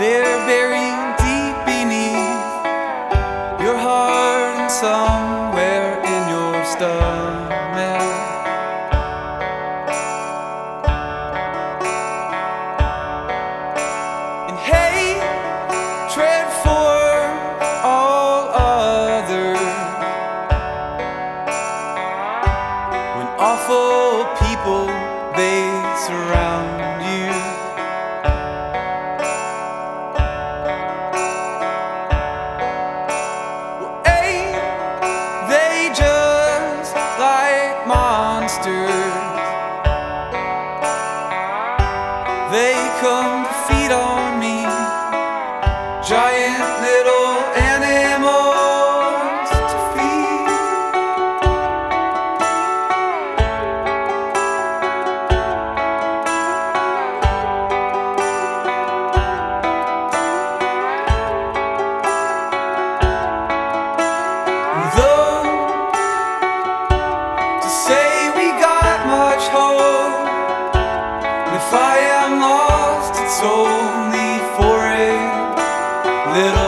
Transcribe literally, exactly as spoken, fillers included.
They're buried deep beneath your heart and somewhere in your stomach. And hey, tread for all others when awful people they surround you. Well, ain't they just like monsters? They come to feed on me, giant little animals to feed. Though to say we got much hope, and if I am lost, it's only for a little